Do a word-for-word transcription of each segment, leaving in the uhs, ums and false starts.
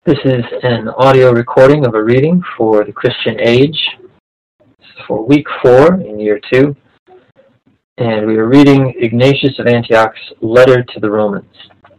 This is an audio recording of a reading for the Christian Age for week four in year two, and we are reading Ignatius of Antioch's letter to the Romans.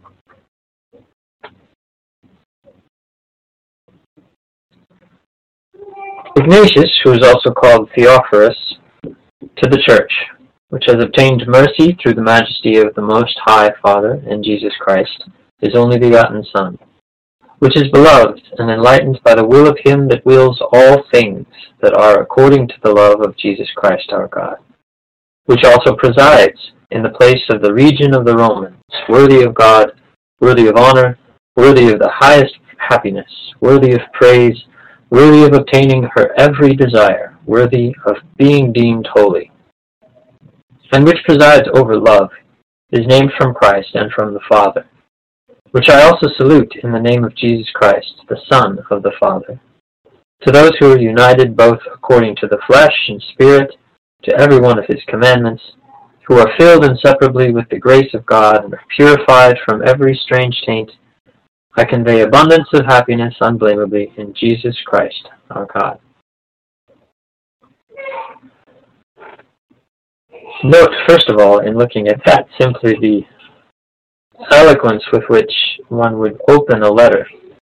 Ignatius, who is also called Theophorus, to the Church, which has obtained mercy through the majesty of the Most High Father and Jesus Christ, his only begotten Son, which is beloved and enlightened by the will of him that wills all things that are according to the love of Jesus Christ our God, which also presides in the place of the region of the Romans, worthy of God, worthy of honor, worthy of the highest happiness, worthy of praise, worthy of obtaining her every desire, worthy of being deemed holy, and which presides over love, is named from Christ and from the Father, which I also salute in the name of Jesus Christ, the Son of the Father. To those who are united both according to the flesh and spirit, to every one of his commandments, who are filled inseparably with the grace of God and are purified from every strange taint, I convey abundance of happiness unblameably in Jesus Christ our God. Note, first of all, in looking at that, simply the eloquence with which one would open a letter.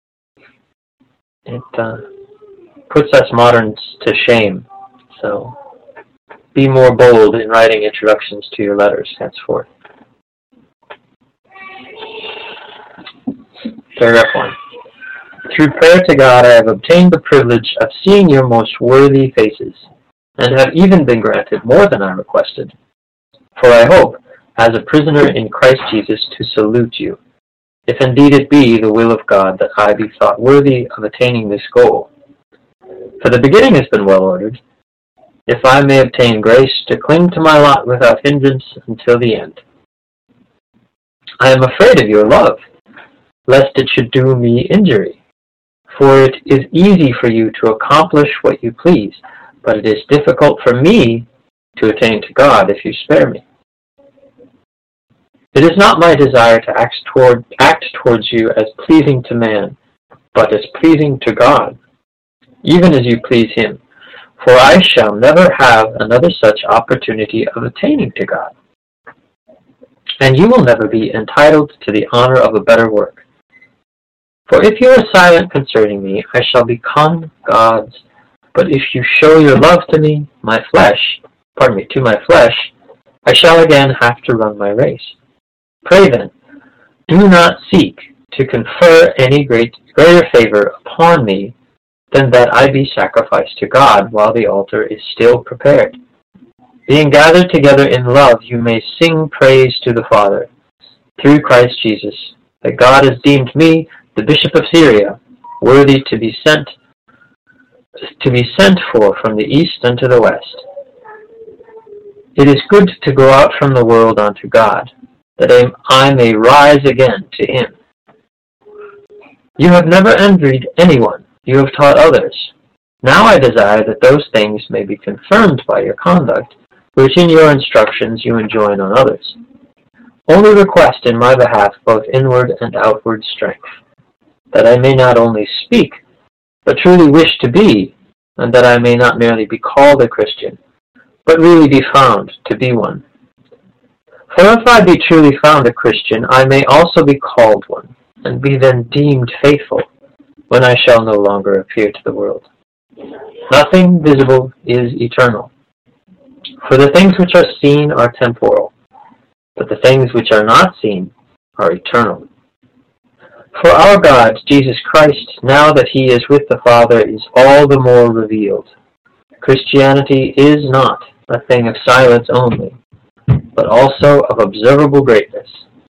It uh, puts us moderns to shame. So be more bold in writing introductions to your letters henceforth. Paragraph one. Through prayer to God I have obtained the privilege of seeing your most worthy faces, and have even been granted more than I requested. For I hope, as a prisoner in Christ Jesus, to salute you, if indeed it be the will of God that I be thought worthy of attaining this goal. For the beginning has been well ordered, if I may obtain grace to cling to my lot without hindrance until the end. I am afraid of your love, lest it should do me injury, for it is easy for you to accomplish what you please, but it is difficult for me to attain to God if you spare me. It is not my desire to act toward act towards you as pleasing to man, but as pleasing to God, even as you please him, for I shall never have another such opportunity of attaining to God. And you will never be entitled to the honor of a better work. For if you are silent concerning me, I shall become God's, but if you show your love to me, my flesh, pardon me, to my flesh, I shall again have to run my race. Pray then, do not seek to confer any great, greater favor upon me than that I be sacrificed to God while the altar is still prepared. Being gathered together in love, you may sing praise to the Father, through Christ Jesus, that God has deemed me, the Bishop of Syria, worthy to be sent, to be sent for from the east unto the west. It is good to go out from the world unto God, that I may rise again to him. You have never envied anyone, you have taught others. Now I desire that those things may be confirmed by your conduct, which in your instructions you enjoin on others. Only request in my behalf both inward and outward strength, that I may not only speak, but truly wish to be, and that I may not merely be called a Christian, but really be found to be one. For if I be truly found a Christian, I may also be called one, and be then deemed faithful, when I shall no longer appear to the world. Nothing visible is eternal. For the things which are seen are temporal, but the things which are not seen are eternal. For our God, Jesus Christ, now that he is with the Father, is all the more revealed. Christianity is not a thing of silence only, but also of observable greatness.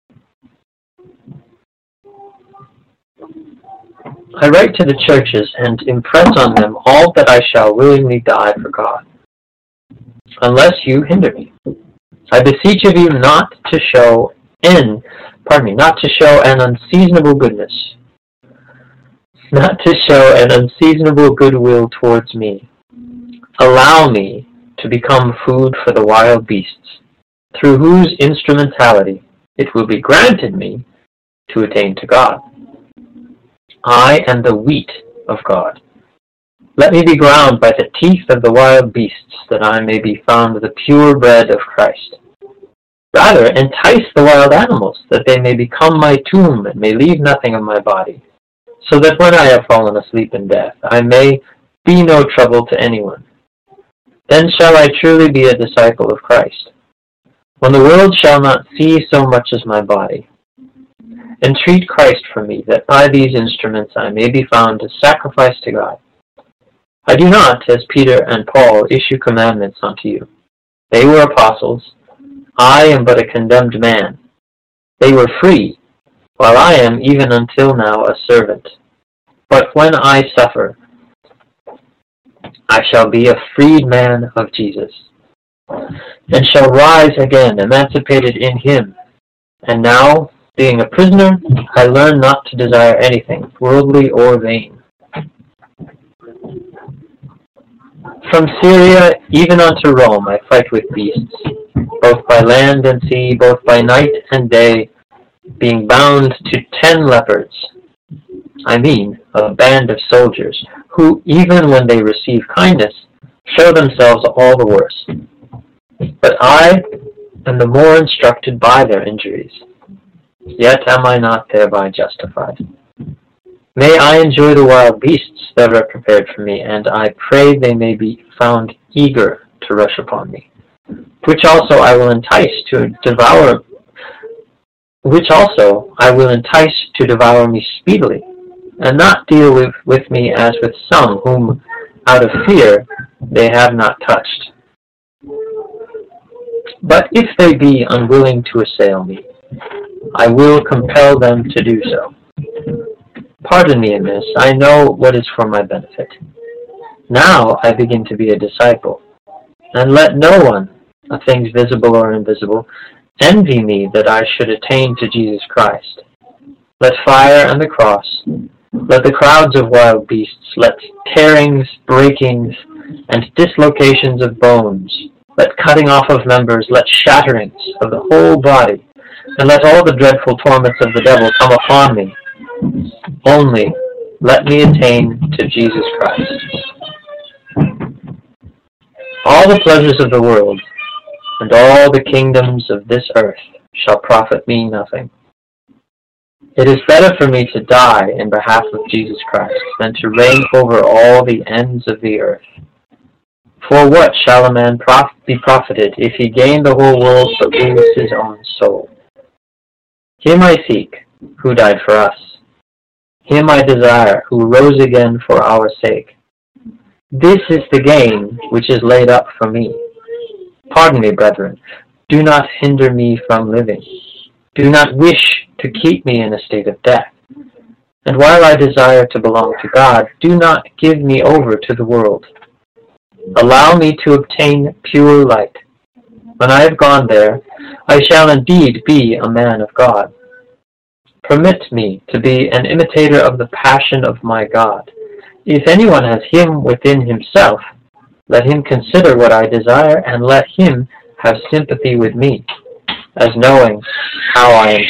I write to the churches and impress on them all that I shall willingly die for God, unless you hinder me. I beseech of you not to show in, pardon me, not to show an unseasonable goodness, not to show an unseasonable goodwill towards me. Allow me to become food for the wild beasts, through whose instrumentality it will be granted me to attain to God. I am the wheat of God. Let me be ground by the teeth of the wild beasts, that I may be found the pure bread of Christ. Rather, entice the wild animals, that they may become my tomb, and may leave nothing of my body, so that when I have fallen asleep in death, I may be no trouble to anyone. Then shall I truly be a disciple of Christ, when the world shall not see so much as my body. Entreat Christ for me, that by these instruments I may be found a sacrifice to God. I do not, as Peter and Paul, issue commandments unto you. They were apostles. I am but a condemned man. They were free, while I am even until now a servant. But when I suffer, I shall be a freed man of Jesus, and shall rise again, emancipated in him. And now, being a prisoner, I learn not to desire anything, worldly or vain. From Syria even unto Rome I fight with beasts, both by land and sea, both by night and day, being bound to ten leopards. I mean, a band of soldiers, who, even when they receive kindness, show themselves all the worse. But I am the more instructed by their injuries. Yet am I not thereby justified. May I enjoy the wild beasts that are prepared for me, and I pray they may be found eager to rush upon me, which also I will entice to devour, which also I will entice to devour me speedily, and not deal with, with me as with some whom, out of fear, they have not touched. But if they be unwilling to assail me, I will compel them to do so. Pardon me in this, I know what is for my benefit. Now I begin to be a disciple, and let no one, of things visible or invisible, envy me that I should attain to Jesus Christ. Let fire and the cross, let the crowds of wild beasts, let tearings, breakings, and dislocations of bones, let cutting off of members, let shatterings of the whole body, and let all the dreadful torments of the devil come upon me. Only let me attain to Jesus Christ. All the pleasures of the world and all the kingdoms of this earth shall profit me nothing. It is better for me to die in behalf of Jesus Christ than to reign over all the ends of the earth. For what shall a man prof- be profited if he gain the whole world but lose his own soul? Him I seek, who died for us. Him I desire, who rose again for our sake. This is the gain which is laid up for me. Pardon me, brethren. Do not hinder me from living. Do not wish to keep me in a state of death. And while I desire to belong to God, do not give me over to the world. Allow me to obtain pure light. When I have gone there, I shall indeed be a man of God. Permit me to be an imitator of the passion of my God. If anyone has him within himself, let him consider what I desire, and let him have sympathy with me, as knowing how I am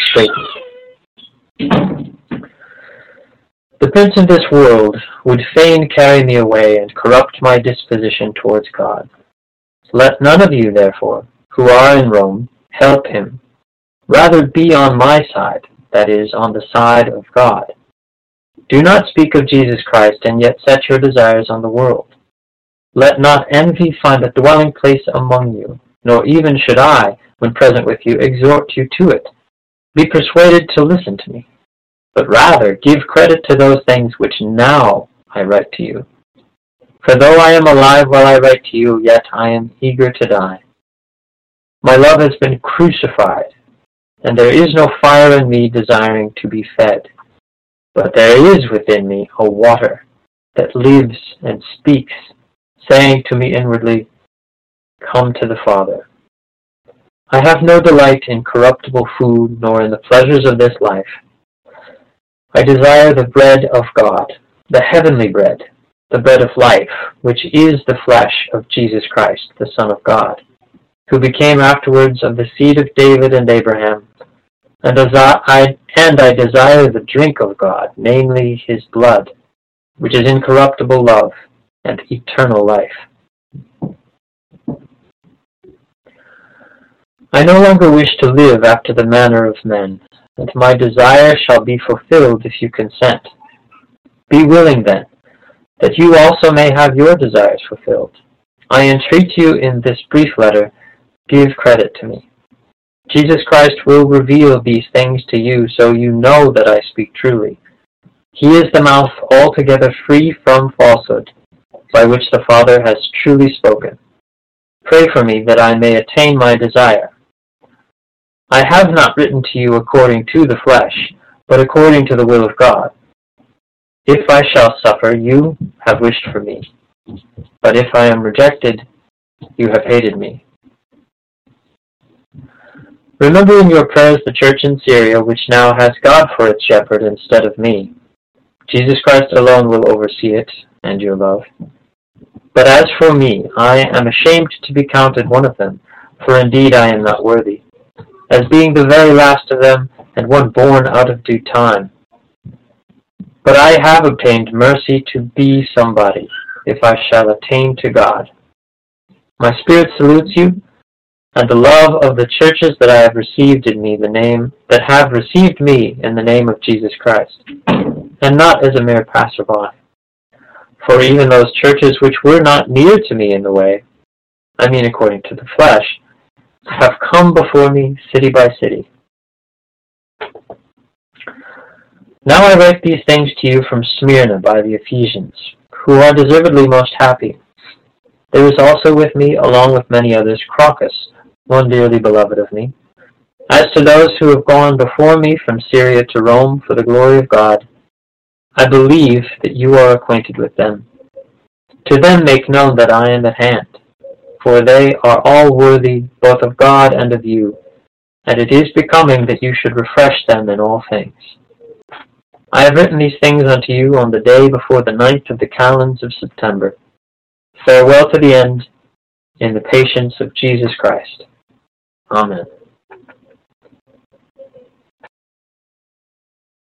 straitened. The prince of this world would fain carry me away and corrupt my disposition towards God. Let none of you, therefore, who are in Rome, help him. Rather be on my side, that is, on the side of God. Do not speak of Jesus Christ, and yet set your desires on the world. Let not envy find a dwelling place among you, nor even should I, when present with you, exhort you to it. Be persuaded to listen to me, but rather give credit to those things which now I write to you. For though I am alive while I write to you, yet I am eager to die. My love has been crucified, and there is no fire in me desiring to be fed. But there is within me a water that lives and speaks, saying to me inwardly, Come to the Father. I have no delight in corruptible food, nor in the pleasures of this life. I desire the bread of God, the heavenly bread, the bread of life, which is the flesh of Jesus Christ, the Son of God, who became afterwards of the seed of David and Abraham, and as I, and I desire the drink of God, namely his blood, which is incorruptible love and eternal life. I no longer wish to live after the manner of men, and my desire shall be fulfilled if you consent. Be willing then, that you also may have your desires fulfilled. I entreat you in this brief letter, give credit to me. Jesus Christ will reveal these things to you, so you know that I speak truly. He is the mouth altogether free from falsehood, by which the Father has truly spoken. Pray for me that I may attain my desire. I have not written to you according to the flesh, but according to the will of God. If I shall suffer, you have wished for me. But if I am rejected, you have hated me. Remember in your prayers the church in Syria, which now has God for its shepherd instead of me. Jesus Christ alone will oversee it, and your love. But as for me, I am ashamed to be counted one of them, for indeed I am not worthy, as being the very last of them, and one born out of due time. But I have obtained mercy to be somebody, if I shall attain to God. My spirit salutes you, and the love of the churches that I have received in me the name, that have received me in the name of Jesus Christ, and not as a mere passerby. For even those churches which were not near to me in the way, I mean according to the flesh, have come before me city by city. Now I write these things to you from Smyrna by the Ephesians, who are deservedly most happy. There is also with me, along with many others, Crocus, one dearly beloved of me. As to those who have gone before me from Syria to Rome for the glory of God, I believe that you are acquainted with them. To them make known that I am at hand, for they are all worthy both of God and of you, and it is becoming that you should refresh them in all things. I have written these things unto you on the day before the ninth of the calends of September. Farewell to the end, in the patience of Jesus Christ. Amen.